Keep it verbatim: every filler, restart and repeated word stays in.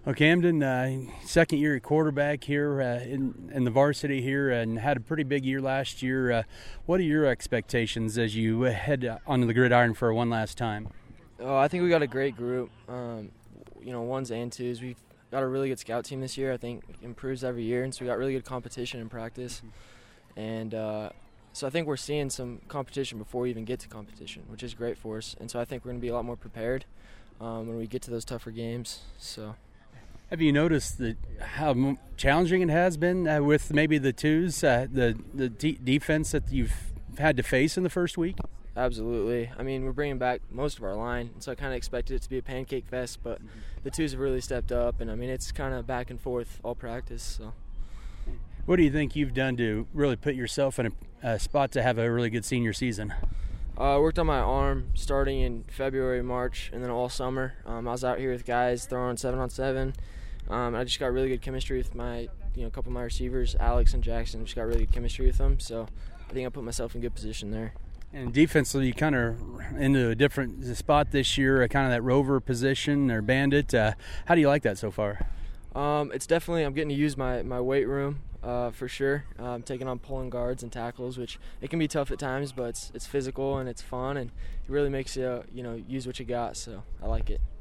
Well, Camden, uh, second year at quarterback here uh, in, in the varsity here, and had a pretty big year last year. Uh, what are your expectations as you head onto the gridiron for one last time? Oh, I think we got a great group. Um, you know, ones and twos. We've got a really good scout team this year. I think it improves every year, and so we got really good competition in practice. And uh, so I think we're seeing some competition before we even get to competition, which is great for us. And so I think we're going to be a lot more prepared um, when we get to those tougher games. So. Have you noticed that how challenging it has been uh, with maybe the twos, uh, the the de- defense that you've had to face in the first week? Absolutely. I mean, we're bringing back most of our line, so I kind of expected it to be a pancake fest, but mm-hmm. the twos have really stepped up, and I mean, it's kind of back and forth all practice. So, what do you think you've done to really put yourself in a, a spot to have a really good senior season? I uh, worked on my arm starting in February, March, and then all summer. Um, I was out here with guys throwing seven on seven. Um, I just got really good chemistry with my, you know, a couple of my receivers, Alex and Jackson. Just got really good chemistry with them, so I think I put myself in good position there. And defensively, you kind of into a different spot this year, kind of that rover position or bandit. Uh, how do you like that so far? Um, it's definitely, I'm getting to use my, my weight room uh, for sure. I'm um, taking on pulling guards and tackles, which it can be tough at times, but it's, it's physical and it's fun, and it really makes you, you know, use what you got, so I like it.